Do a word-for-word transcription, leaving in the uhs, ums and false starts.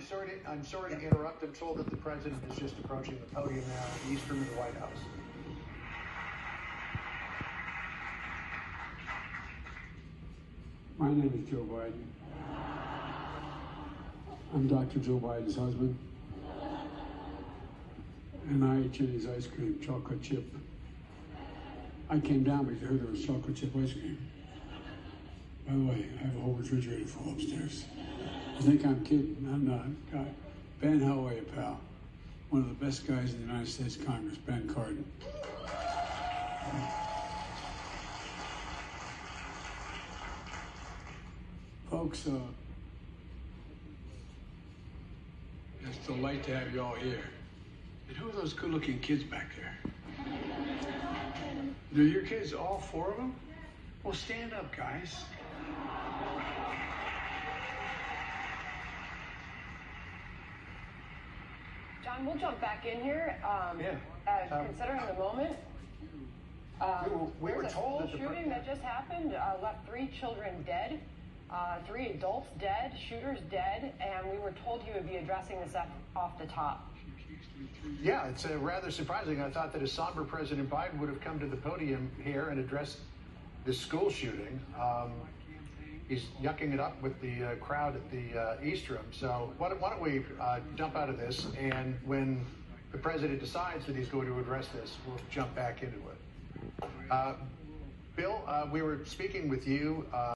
sorry to, I'm sorry to interrupt. I'm told that the president is just approaching the podium now at the East Room of the White House. My name is Joe Biden. I'm Doctor Joe Biden's husband. And I ate Jenny's ice cream, chocolate chip. I came down because I heard there was chocolate chip ice cream. By the way, I have a whole refrigerator full upstairs. You think I'm kidding? I'm not. God. Ben, how are you, pal? One of the best guys in the United States Congress, Ben Cardin. Folks, uh, it's a delight to have you all here. And who are those good-looking kids back there? They're your kids, all four of them? Well, stand up, guys. John, we'll jump back in here. Um, Yeah. Uh, Um, considering the moment, um, we were- we there were was a told school that the shooting pre- that just happened, uh, left three children dead, uh, three adults dead, shooters dead, and we were told he would be addressing this off, off the top. Yeah, it's uh, rather surprising. I thought that a somber President Biden would have come to the podium here and addressed this school shooting. Um, he's yucking it up with the uh, crowd at the uh, East Room. So why don't, why don't we uh, jump out of this, and when the president decides that he's going to address this, we'll jump back into it. Uh, Bill, uh, we were speaking with you. Uh,